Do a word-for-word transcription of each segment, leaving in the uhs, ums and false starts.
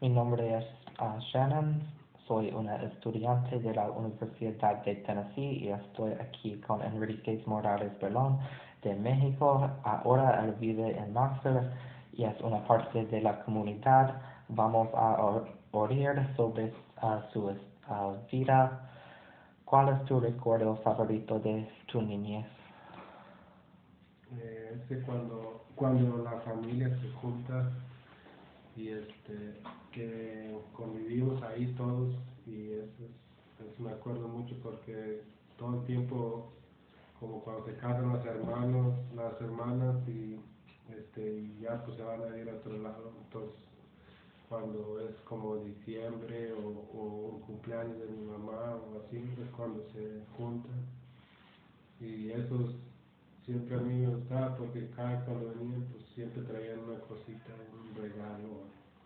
Mi nombre es ah, Shannon, soy una estudiante de la Universidad de Tennessee y estoy aquí con Enrique Morales Berlón de México. Ahora él vive en Knoxville y es una parte de la comunidad. Vamos a or- oír sobre ah, su ah, vida. ¿Cuál es tu recuerdo favorito de tu niñez? Eh, es que cuando, cuando la familia se junta y este que convivimos ahí todos y eso es, es- me acuerdo mucho porque todo el tiempo como cuando se casan los hermanos, las hermanas y este y ya pues se van a ir a otro lado, entonces cuando es como diciembre o, o un cumpleaños de mi mamá o así es cuando se juntan y esos siempre a mí me gustaba porque cada cuando venían pues siempre traían una cosita, un regalo.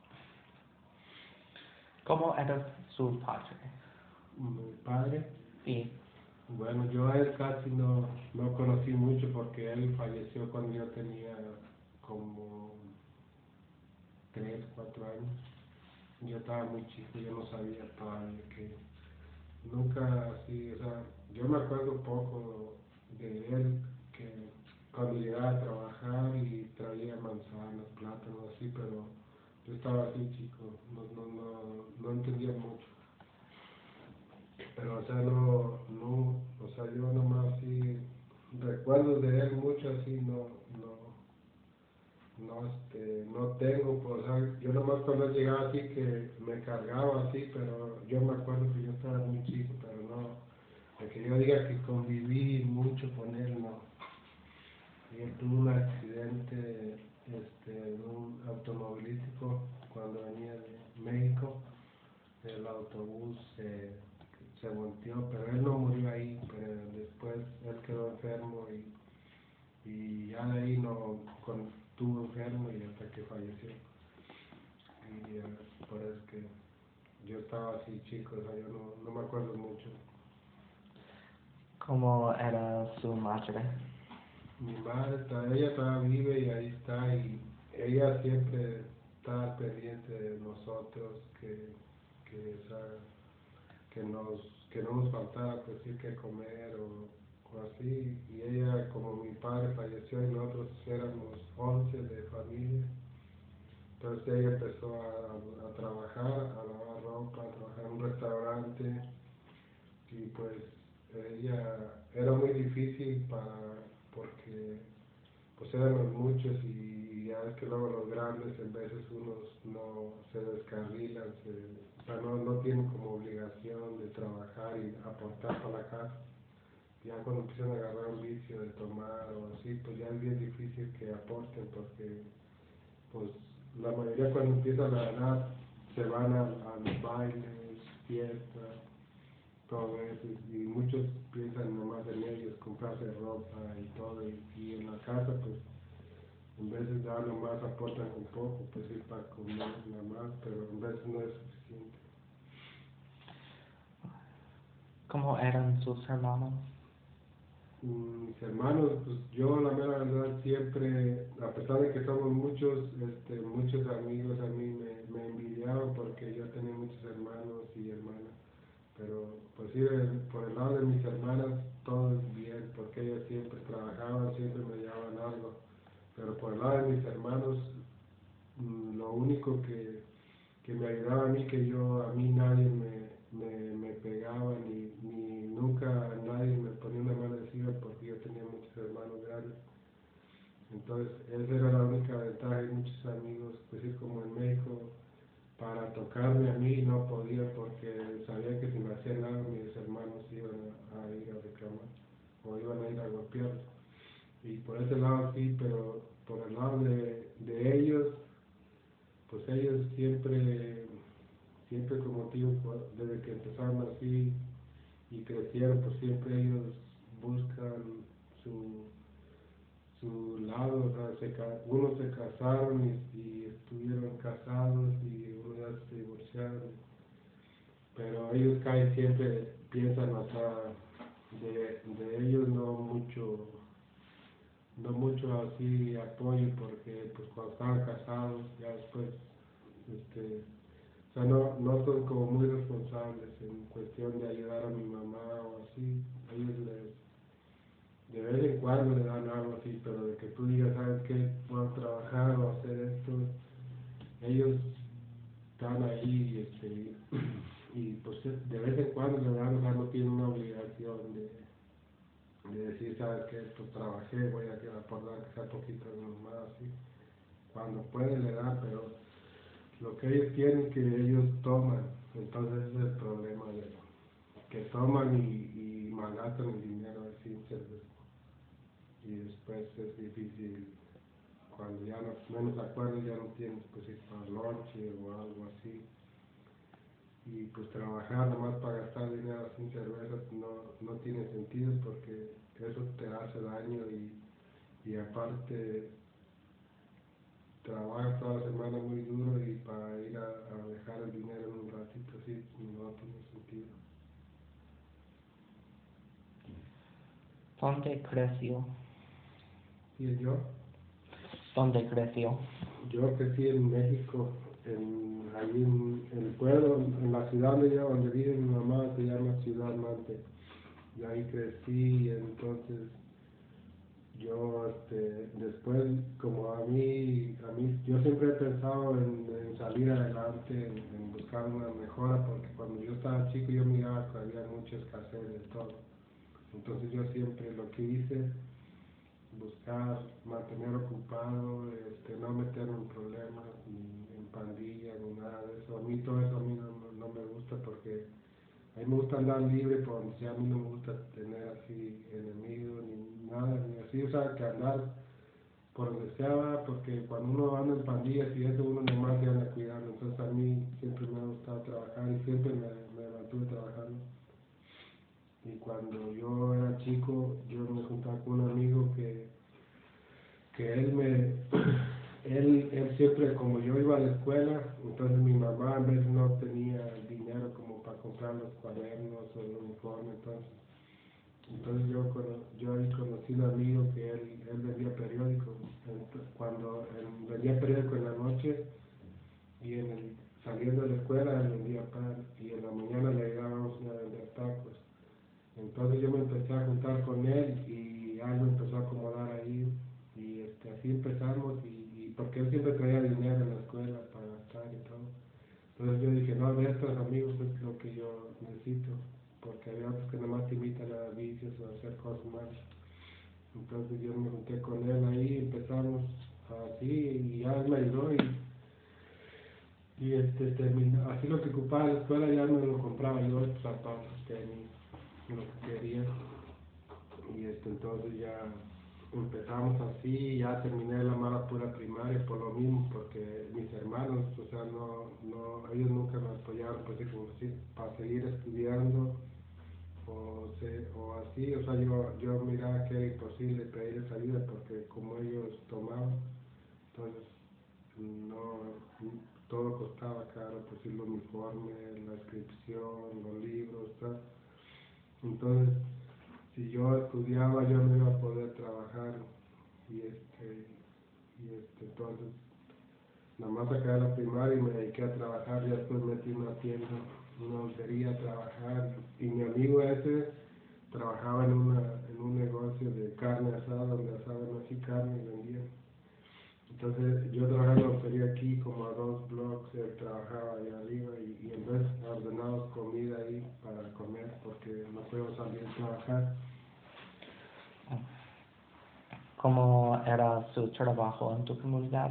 ¿Cómo era su padre? Mi padre, Sí. bueno, yo a él casi no, no conocí mucho porque él falleció cuando yo tenía como tres, cuatro años. Yo estaba muy chico, yo no sabía todavía que nunca así, o sea, yo me acuerdo poco de él que cuando llegaba a trabajar y traía manzanas, plátanos, así, pero yo estaba así chico, no, no, no, no entendía mucho. Pero, o sea, no, no, o sea, yo nomás así, recuerdos de él mucho así, no, no, no, este, no tengo, pues, o sea, yo nomás cuando él llegaba así que me cargaba así, pero yo me acuerdo que yo estaba muy chico, pero no, de que yo diga que conviví mucho con él, no. Y él tuvo un accidente, este, en un automovilístico cuando venía de México, el autobús se, se volteó, pero él no murió ahí, pero después él quedó enfermo y, y ya de ahí no con, estuvo enfermo y hasta que falleció. Y eh, por eso es que yo estaba así chico, o sea, yo no, no me acuerdo mucho. ¿Cómo era su madre? Mi madre, está- ella todavía vive y ahí está, y ella siempre está al pendiente de nosotros, que, que, o sea, que, nos, que no nos faltara pues sí que comer o, o así, y ella, como mi padre falleció y nosotros éramos once de familia, entonces ella empezó a, a trabajar, a lavar ropa, a trabajar en un restaurante, y pues ella era muy difícil para, porque pues éramos muchos y ya es que luego los grandes en veces unos no se descarrilan, se, o sea, no, no tienen como obligación de trabajar y aportar para la casa. Ya cuando empiezan a agarrar un vicio de tomar o así, pues ya es bien difícil que aporten porque pues la mayoría cuando empiezan a ganar se van a, a los bailes, fiestas, todo eso, y muchos piensan nomás en ellos, comprarse ropa y todo, y, y en la casa pues en veces ya nomás aportan con poco, pues sí para comer nada más, pero en veces no es suficiente. ¿Cómo eran sus hermanos? Mis hermanos, pues yo la mera verdad siempre, a pesar de que somos muchos, este, muchos amigos a mí me, me envidiaban porque yo tenía muchos hermanos y hermanas, pero pues sí, de- por el lado de mis hermanas todo es bien, porque ellas siempre trabajaban, siempre me llevaban algo, pero por el lado de mis hermanos, mm, lo único que, que me ayudaba a mí, que yo, a mí nadie me, me, me pegaba, ni, ni nunca nadie me ponía una mano encima porque yo tenía muchos hermanos grandes. Entonces, esa era la única ventaja y muchos amigos, pues sí, como en México, para tocarme a mí no podía porque sabía que si me hacían algo mis hermanos iban a, a ir a reclamar o iban a ir a golpear. Y por ese lado sí, pero por el lado de, de ellos, pues ellos siempre, siempre como digo, pues, desde que empezaron así y crecieron, pues siempre ellos buscan su, su lado, o sea, se, ca- unos se casaron y, y estuvieron casados y uno ya se divorciaron, pero ellos casi siempre piensan, o sea, de, de ellos no mucho, no mucho así apoyo porque pues cuando estaban casados ya después, este, sea, no, no son como muy responsables en cuestión de ayudar a mi mamá o así. Ellos les, de vez en cuando le dan algo así, pero de que tú digas, ¿sabes qué? Puedo trabajar o hacer esto, ellos están ahí este, y pues de vez en cuando le dan, o sea, no tienen una obligación de, de decir, ¿sabes qué? Pues trabajé, voy a aportar que sea poquito más, así. Cuando pueden le dan, pero lo que ellos tienen que ellos toman, entonces ese es el problema de que toman y, y malgastan el dinero así y después es difícil cuando ya no menos acuerdos ya no tienes pues ir para noche o algo así y pues trabajar nomás para gastar dinero sin cerveza no, no tiene sentido porque eso te hace daño y, y aparte trabajas toda la semana muy duro y para ir a, a dejar el dinero en un ratito así no tiene sentido. ¿Dónde creció? ¿Y yo? ¿Dónde creció? Yo crecí en México, en, allí en, en el pueblo, en la ciudad donde, yo, donde vive mi mamá, se llama Ciudad Mante. Y ahí crecí y entonces yo este, después como a mí, a mí yo siempre he pensado en, en salir adelante, en, en buscar una mejora, porque cuando yo estaba chico yo miraba que había mucha escasez de todo. Entonces yo siempre lo que hice, buscar, mantener ocupado, este, no meterme en problemas, ni en pandillas, ni nada de eso. A mí todo eso a mí no, no, no me gusta porque a mí me gusta andar libre por donde sea, a mí no me gusta tener así enemigos, ni nada, ni así, o sea, que andar por donde sea, porque cuando uno anda en pandillas y eso, uno nomás se anda cuidando. Entonces a mí siempre me ha gustado trabajar y siempre me, me mantuve trabajando. Y cuando yo era chico, yo me juntaba con un amigo que, que él me, él, él siempre, como yo iba a la escuela, entonces mi mamá a veces no tenía dinero como para comprar los cuadernos o el uniforme, entonces, entonces yo, cono- yo ahí conocí un amigo que él, él vendía periódicos, Ent- cuando él vendía periódico en la noche y en el, saliendo de la escuela él vendía pan y en la mañana le ayudábamos a vender tacos. Entonces yo me empecé a juntar con él y algo empezó a acomodar ahí y este, así empezamos y, y porque él siempre traía dinero en la escuela para gastar y todo. Entonces yo dije, no, de estos amigos es lo que yo necesito, porque hay otros que nomás te invitan a vicios o a hacer cosas malas. Entonces yo me junté con él ahí, empezamos así y ya él me ayudó y, y este, terminó, así lo que ocupaba la escuela ya me lo compraba yo, zapatos, tenis, lo que quería. Y este, entonces ya empezamos así, ya terminé la mala pura primaria por lo mismo, porque mis hermanos, o sea, no, no, ellos nunca me apoyaron, pues, así como si, para seguir estudiando, o, se, o así, o sea, yo, yo miraba que era imposible pedirles ayuda, porque como ellos tomaban, entonces, no, todo costaba caro, pues, el uniforme, la inscripción, los libros, tal. Entonces, si yo estudiaba yo no iba a poder trabajar y este y este entonces nada más acabé la primaria y me dediqué a trabajar y después metí una tienda, una dulcería a trabajar y mi amigo ese trabajaba en una en un negocio de carne asada donde asaban así carne y vendían. Entonces yo trabajaba en la dulcería aquí como a dos blocks, él trabajaba allá arriba y, y en vez ordenábamos comida ahí para comer porque no podíamos salir a trabajar. ¿Cómo era su trabajo en tu comunidad?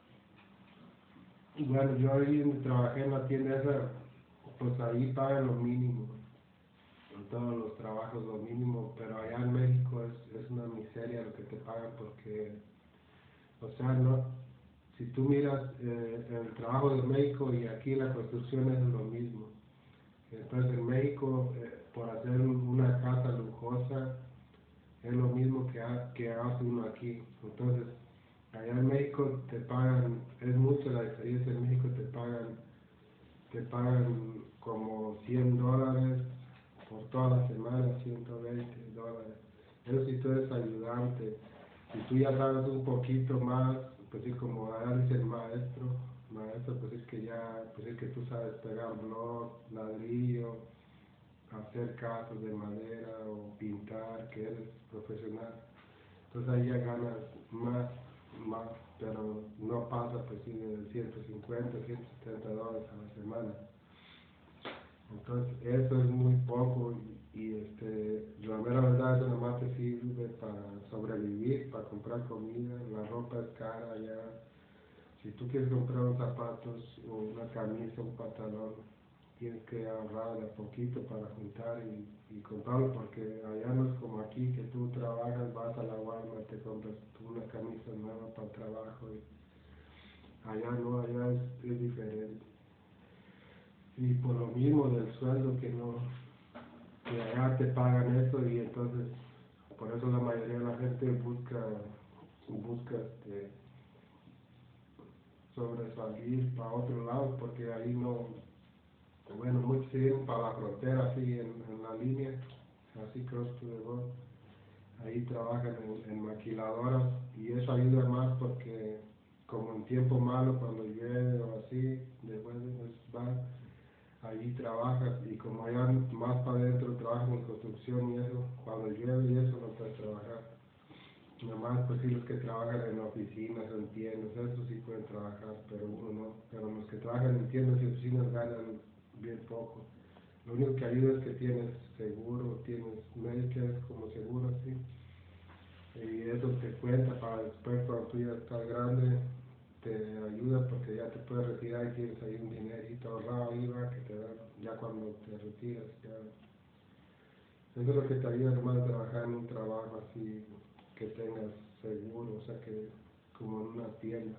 Bueno, yo ahí donde trabajé en la tienda esa, pues ahí pagan lo mínimo, en todos los trabajos lo mínimo, pero allá en México es, es una miseria lo que te pagan porque, o sea, no, si tú miras eh, el trabajo de México y aquí la construcción es lo mismo. Entonces en México, eh, por hacer una casa lujosa, es lo mismo que, ha, que hace uno aquí. Entonces, allá en México te pagan, es mucho la diferencia, en México te pagan, te pagan como cien dólares por toda la semana, ciento veinte dólares. Eso si tú eres ayudante, si tú ya sabes un poquito más, pues sí, como allá dice el maestro, maestro, pues sí, que ya, pues es que tú sabes pegar blog, ladrillo, hacer casas de madera o pintar, que eres profesional. Entonces ahí ya ganas más, más, pero no pasa pues sí de ciento cincuenta, ciento setenta dólares a la semana. Entonces eso es muy poco y, y este, la mera verdad eso nada más te sirve para sobrevivir, para comprar comida, la ropa es cara ya. Si tú quieres comprar unos zapatos o una camisa, un pantalón, tienes que ahorrar de a poquito para juntar y, y comprarlo, porque allá no es como aquí, que tú trabajas, vas a la Walmart, te compras una camisa nueva para el trabajo, y allá no, allá es, es diferente. Y por lo mismo del sueldo que no, que allá te pagan eso, y entonces, por eso la mayoría de la gente busca, busca este, sobresalir para otro lado, porque ahí no, bueno, muchos se vienen para la frontera, así en, en la línea, así cross to the road, ahí trabajan en, en maquiladoras, y eso ayuda más porque como en tiempo malo, cuando llueve o así, después pues van, allí trabajas, y como allá más para adentro trabajan en construcción y eso, cuando llueve y eso no puedes trabajar. Nada más pues sí los que trabajan en oficinas o en tiendas, eso sí pueden trabajar, pero uno no, pero los que trabajan en tiendas y oficinas ganan bien poco. Lo único que ayuda es que tienes seguro, tienes Medicare como seguro, sí, y eso te cuenta para después cuando tú ya estás grande, te ayuda porque ya te puedes retirar y tienes ahí un dinerito ahorrado ahí, va, que te dan ya cuando te retiras, ya. Eso es lo que te ayuda nomás a trabajar en un trabajo así, que tengas seguro, o sea que como en una tienda.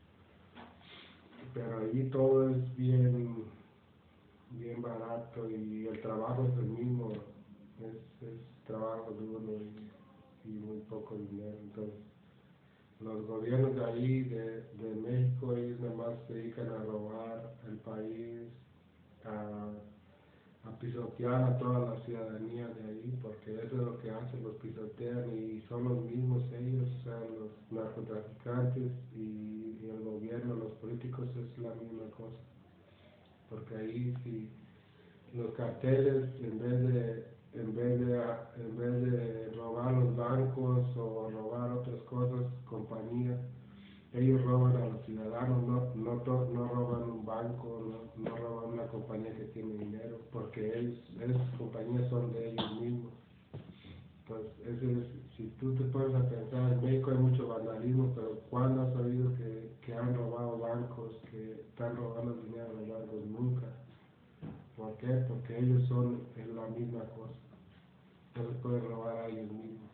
Pero ahí todo es bien, bien barato y el trabajo es el mismo, es, es trabajo duro y, y muy poco dinero. Entonces, los gobiernos de ahí, de, de México, ellos nada más se dedican a robar el país, a a pisotear a toda la ciudadanía de ahí, porque eso es lo que hacen, los pisotean y son los mismos ellos, o sea, los narcotraficantes y, y el gobierno, los políticos es la misma cosa, porque ahí si los carteles en vez de en vez de en vez de robar los bancos o robar otras cosas, compañías, ellos roban a los ciudadanos, no, no, to- no roban un banco, no, no roban una compañía que tiene dinero, porque ellos, esas compañías son de ellos mismos. Entonces, ese es, si tú te pones a pensar, en México hay mucho vandalismo, pero ¿cuándo has sabido que, que han robado bancos, que están robando dinero a los bancos? Nunca. ¿Por qué? Porque ellos son es la misma cosa. No se puede robar a ellos mismos.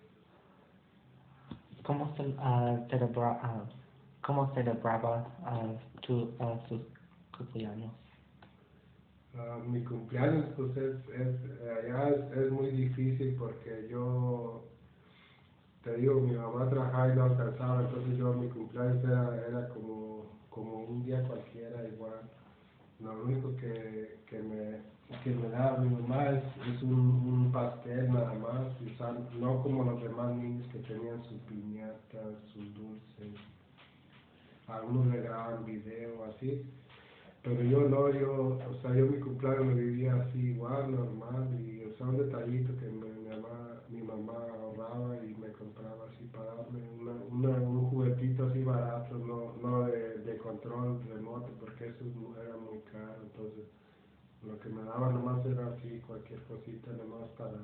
¿Cómo, ce- ah, celebra, ah, cómo celebraba ah, tu, ah, sus cumpleaños? Ah, mi cumpleaños pues es, es allá es, es muy difícil porque yo te digo, mi mamá trabajaba y no alcanzaba, entonces yo mi cumpleaños era, era como, como un día cualquiera igual. Lo único que, que me que me daba mi mamá es, es un, un pastel nada más, y sal- no como los demás niños que tenían sus piñatas, sus dulces, algunos le grababan video así. Pero yo no, yo, o sea, yo mi cumpleaños lo vivía así igual, normal, y o sea, un detallito que me, mi, mamá, mi mamá ahorraba y me compraba así para darme una, una, un juguetito así barato, no, no de, de control remoto, porque eso no- era muy caro, entonces lo que me daba nomás era así, cualquier cosita nomás para,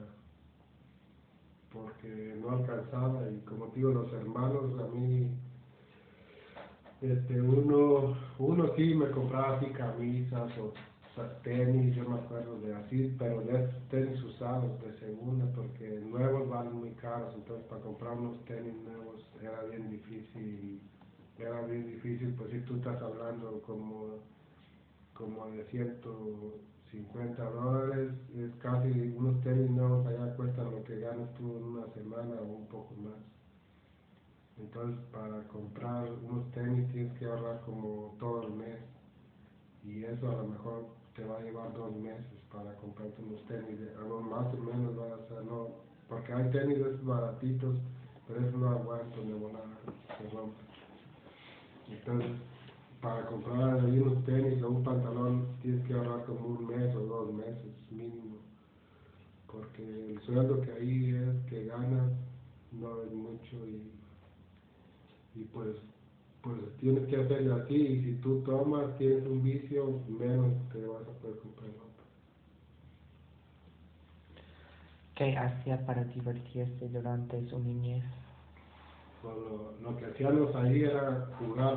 porque no alcanzaba, y como te digo, los hermanos a mí este, uno, uno sí me compraba así camisas o sa- tenis, yo me acuerdo de así, pero de esos tenis usados de segunda, porque nuevos valen muy caros, entonces para comprar unos tenis nuevos era bien difícil, era bien difícil, pues si tú estás hablando como, como de ciento cincuenta dólares, es casi unos tenis nuevos allá cuestan lo que ganas tú en una semana o un poco más. Entonces, para comprar unos tenis tienes que ahorrar como todo el mes, y eso a lo mejor te va a llevar dos meses para comprarte unos tenis, de, algo más o menos va a ser, no, porque hay tenis esos baratitos, pero eso no aguantan de volada, se rompen. Entonces, para comprar ahí unos tenis o un pantalón tienes que ahorrar como un mes o dos meses mínimo, porque el sueldo que ahí es que ganas no es mucho y, y pues pues tienes que hacerlo así, y si tú tomas, tienes un vicio, menos te vas a poder comprar ropa. ¿Qué hacía para divertirse durante su niñez? Pues lo, lo que hacíamos ahí era jugar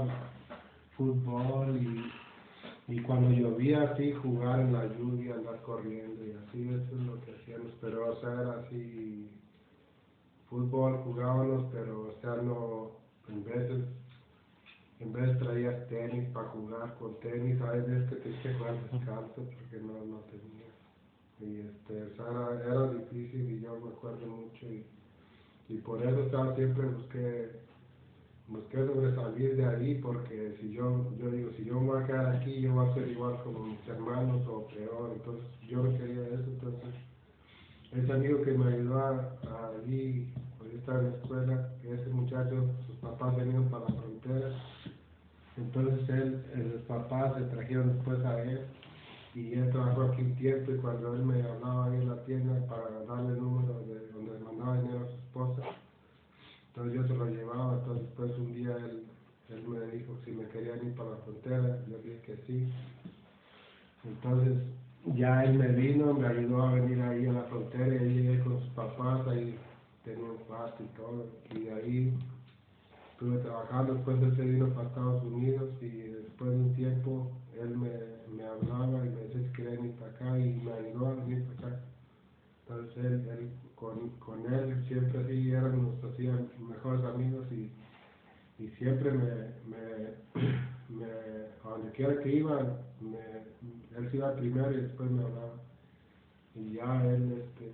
fútbol y, y cuando llovía así, jugar en la lluvia, andar corriendo y así, eso es lo que hacíamos, pero o sea, era así, fútbol jugábamos, pero o sea, no, en veces En vez traías tenis para jugar con tenis, hay veces que tenías que jugar descalzo porque no, no tenía. Y este, o sea, era, era difícil y yo me acuerdo mucho y, y por eso estaba siempre busqué, busqué sobresalir de ahí porque si yo, yo digo, si yo me voy a quedar aquí, yo voy a ser igual como mis hermanos o peor, entonces yo no quería eso, entonces ese amigo que me ayudó a, a allí, cuando yo estaba en la escuela, que ese muchacho, sus papás venían para la frontera. Entonces él, eh, los papás se trajeron después a él y él trabajó aquí un tiempo y cuando él me hablaba ahí en la tienda para darle el número de donde le mandaba dinero a su esposa, entonces yo se lo llevaba, entonces después un día él, él me dijo si me quería ir para la frontera, yo dije que sí, entonces ya él me vino, me ayudó a venir ahí a la frontera y ahí llegué con sus papás, ahí tenía un cuarto y todo, y de ahí estuve trabajando, después él se vino para Estados Unidos y después de un tiempo él me, me hablaba y me decía si quería venir para acá y me ayudó a venir para acá. Entonces él, él con, con él siempre así éramos así mejores amigos y, y siempre me, me, me, a donde quiera que iba, me, él se iba primero y después me hablaba. Y ya él, este,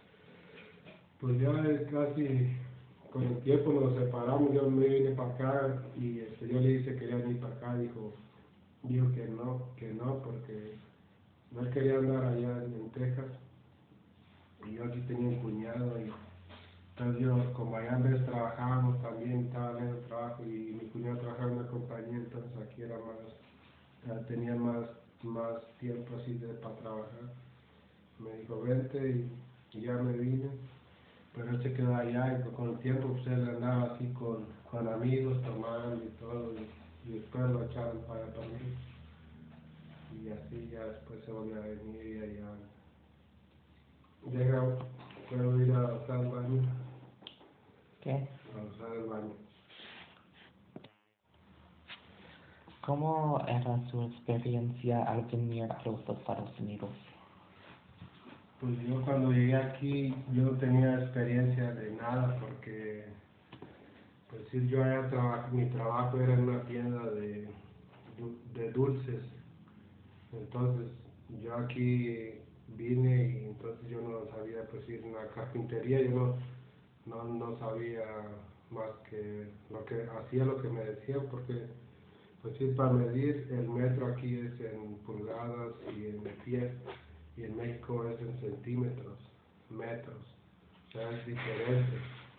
pues ya es casi con el tiempo nos separamos, yo me vine para acá y este, yo le dije que quería venir para acá, dijo, dijo que no, que no, porque no quería andar allá en, en Texas y yo aquí tenía un cuñado y entonces yo, como allá en vez trabajábamos también, estaba en el trabajo y mi cuñado trabajaba en una compañía, entonces aquí era más, eh, tenía más, más tiempo así de, para trabajar. Me dijo, vente y, y ya me vine. Pero él se quedó allá y con el tiempo pues él andaba así con, con amigos tomando y todo y, y después lo echaron para para mí y así ya después se volvió a venir y allá llega, puedo ir a usar el baño, ¿Qué? a usar el baño. ¿Cómo era su experiencia al venir a los Estados Unidos? Pues yo cuando llegué aquí yo no tenía experiencia de nada porque pues sí, yo allá traba, mi trabajo era en una tienda de, de dulces. Entonces, yo aquí vine y entonces yo no sabía, pues ir en la carpintería, yo no, no, no sabía más que lo que hacía, lo que me decían, porque pues sí, para medir el metro aquí es en pulgadas y en pies, y en México es en centímetros, metros, o sea, es diferente.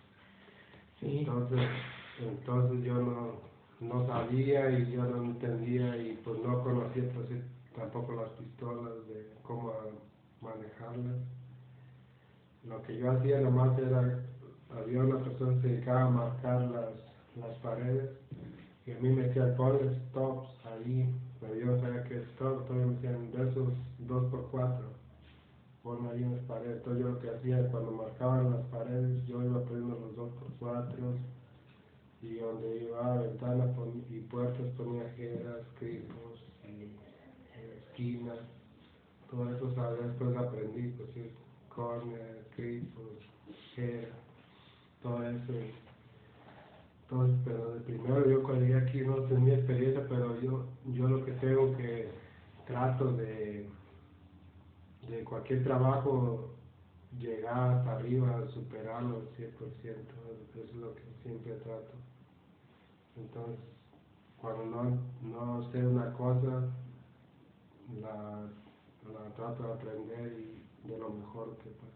Sí. Entonces, entonces yo no, no sabía y yo no entendía y pues no conocía pues sí, tampoco las pistolas de cómo manejarlas. Lo que yo hacía nomás era, había una persona que se dedicaba a marcar las, las paredes y a mí me decían pones stops ahí, pero yo no sabía qué stop, entonces me decían de esos dos por cuatro, ponme ahí en las paredes. Entonces yo lo que hacía cuando marcaban las paredes, yo iba poniendo los dos por cuatro y donde iba a ventanas y puertas ponía jeras, cripos y eh, esquinas, todo eso sabía, después aprendí, pues sí, corner, cripos, jeras, todo eso. Y, entonces, pero de primero yo cuando llegué aquí no tenía experiencia, pero yo, yo lo que tengo que trato de, de cualquier trabajo llegar hasta arriba, superarlo al cien por ciento, eso es lo que siempre trato. Entonces, cuando no, no sé una cosa, la, la trato de aprender y de lo mejor que puedo.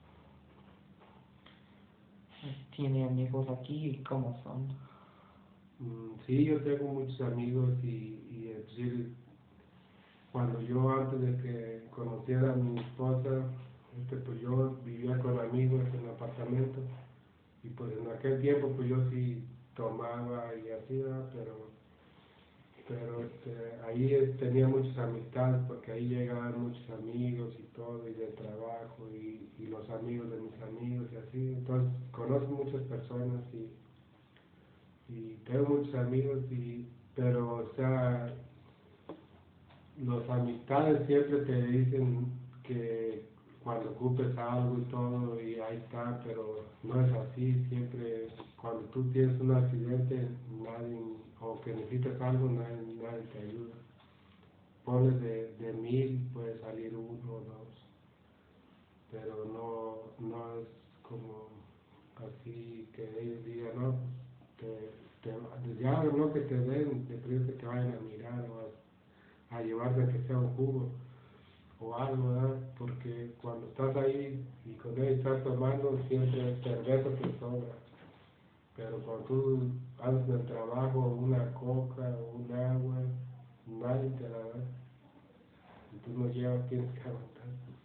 ¿Tiene amigos aquí y cómo son? Mm, sí, yo tengo muchos amigos y, y es decir, cuando yo antes de que conociera a mi esposa, este, pues yo vivía con amigos en el apartamento y pues en aquel tiempo pues yo sí tomaba y así, ¿verdad? pero pero este, ahí eh, tenía muchas amistades porque ahí llegaban muchos amigos y todo y de trabajo y, y los amigos de mis amigos y así, entonces conozco muchas personas y, y tengo muchos amigos y pero o sea los amistades siempre te dicen que cuando ocupes algo y todo y ahí está, pero no es así, siempre cuando tú tienes un accidente nadie, o que necesitas algo, nadie, nadie te ayuda. Pones de, de mil, puede salir uno o dos, pero no, no es como así que ellos digan, no, pues te, te, ya no que te den, te pido que te vayan a mirar o a, a llevarte a que sea un jugo o algo, ¿verdad? Porque cuando estás ahí y con él estás tomando, siempre cerveza te sobra. Pero cuando tú haces el trabajo, una coca o un agua, nadie te la da. Y tú no llevas, tienes que aguantar.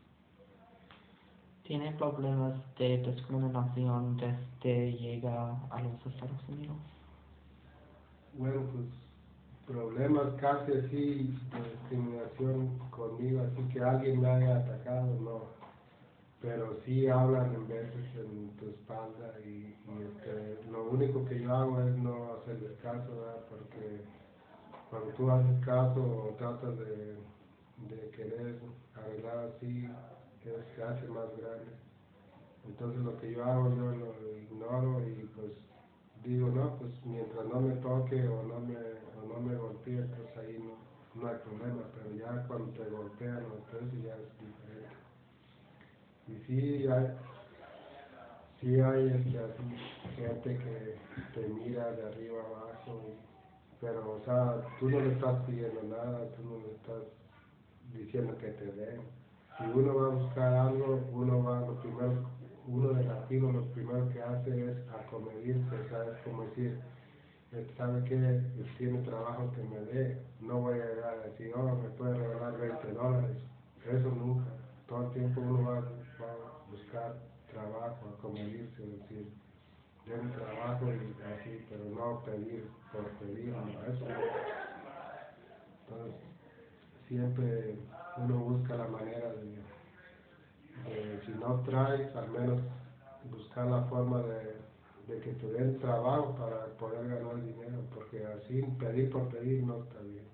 ¿Tiene problemas de discriminación desde llega a los Estados Unidos? Bueno, pues problemas casi así de discriminación conmigo, así que alguien me haya atacado, no. Pero sí hablan en veces en tu espalda y, y este, lo único que yo hago es no hacerles caso, ¿verdad? Porque cuando tú haces caso o tratas de, de querer arreglar así, es, se hace más grande. Entonces lo que yo hago yo lo ignoro y pues digo, no, pues mientras no me toque o no me, o no me golpee, pues ahí no, no hay problema, pero ya cuando te golpean o todo eso ya es diferente. Y sí hay, sí hay este, así, gente que te mira de arriba abajo, y, pero o sea, tú no le estás pidiendo nada, tú no le estás diciendo que te den. Si uno va a buscar algo, uno va, lo primero, uno de latino lo primero que hace es acomedirse, ¿sabes? Como decir, este, ¿sabe qué? Tiene trabajo que me dé, no voy a llegar a decir, oh, me puede regalar veinte dólares, eso nunca. Todo el tiempo uno va, va a buscar trabajo, acomedirse, decir, den trabajo y así, pero no pedir por pedir, no, eso no. Entonces, siempre uno busca la manera de, de, si no traes, al menos buscar la forma de, de que te den trabajo para poder ganar dinero, porque así pedir por pedir no está bien.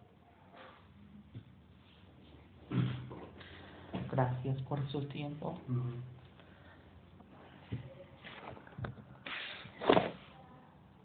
Gracias por su tiempo. Uh-huh.